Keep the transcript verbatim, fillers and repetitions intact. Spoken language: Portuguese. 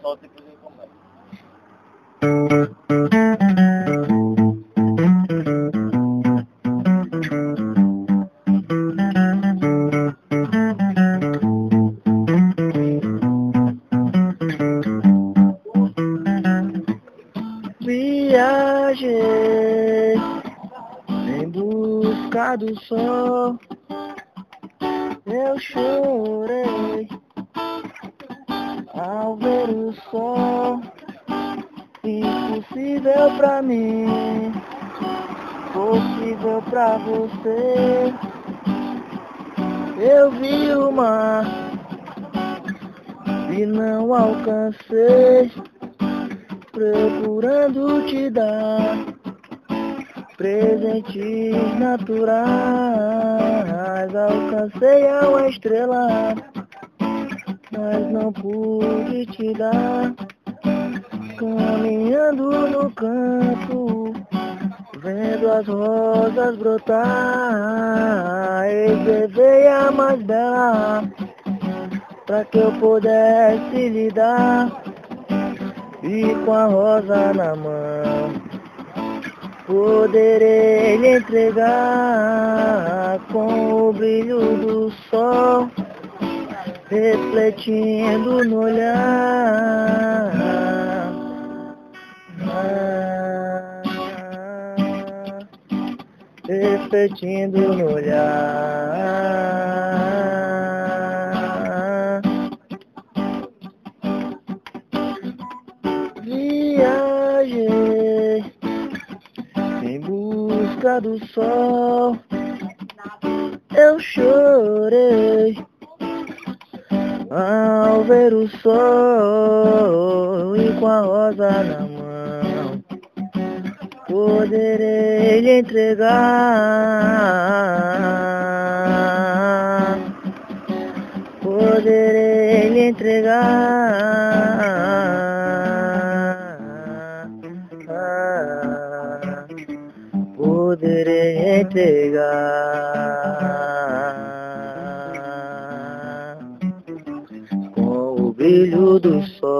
solta e depois ele começa. Viajei em busca do sol, eu chorei ao ver o sol. Impossível pra mim, possível pra você. Eu vi o mar e não alcancei, procurando te dar presentes naturais. Alcancei a uma estrela, mas não pude te dar. Caminhando no campo, vendo as rosas brotar, eu levei a mais bela pra que eu pudesse lhe dar. E com a rosa na mão, poderei lhe entregar, com o brilho do sol refletindo no olhar. Refletindo no olhar. Viajei em busca do sol, eu chorei ao ver o sol, e com a rosa na mão poderei lhe entregar, poderei lhe entregar, poderei entregar, com o brilho do sol